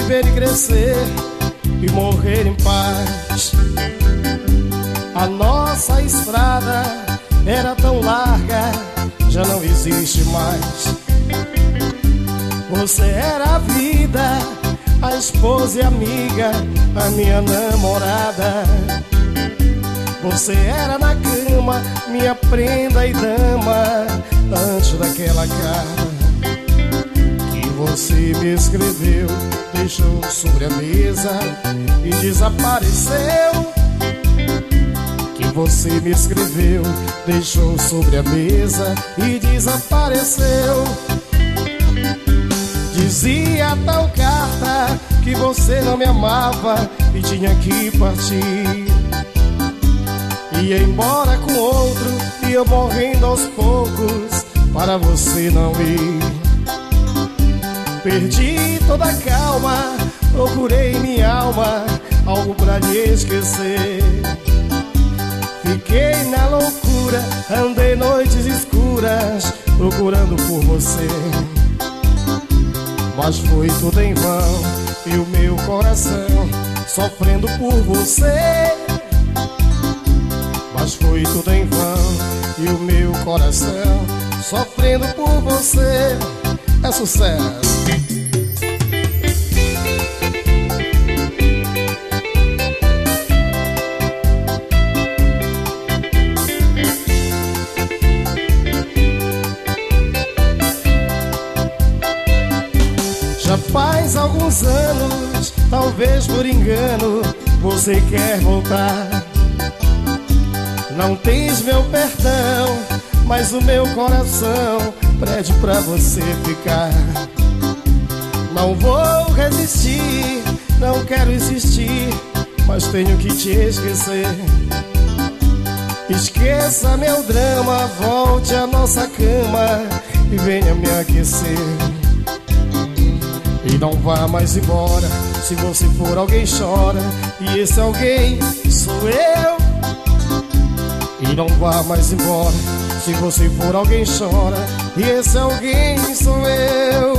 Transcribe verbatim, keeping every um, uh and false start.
viver e crescer e morrer em paz. A nossa estrada era tão larga, já não existe mais. Você era a vida, a esposa e amiga, a minha namorada. Você era na cama, minha prenda e dama, antes daquela carta que você me escreveu, deixou sobre a mesa e desapareceu. Que você me escreveu, deixou sobre a mesa e desapareceu. Dizia tal carta que você não me amava e tinha que partir. Ia embora com outro e eu morrendo aos poucos para você não ir. Perdi toda a calma, procurei em minha alma algo pra lhe esquecer. Fiquei na loucura, andei noites escuras procurando por você. Mas foi tudo em vão e o meu coração sofrendo por você. Mas foi tudo em vão e o meu coração sofrendo por você. É sucesso. Já faz alguns anos, talvez por engano, você quer voltar. Não tens meu perdão, mas o meu coração pede pra você ficar. Não vou resistir, não quero insistir, mas tenho que te esquecer. Esqueça meu drama, volte à nossa cama e venha me aquecer. E não vá mais embora, se você for alguém chora, e esse alguém sou eu. E não vá mais embora, se você for alguém chora, e esse alguém sou eu.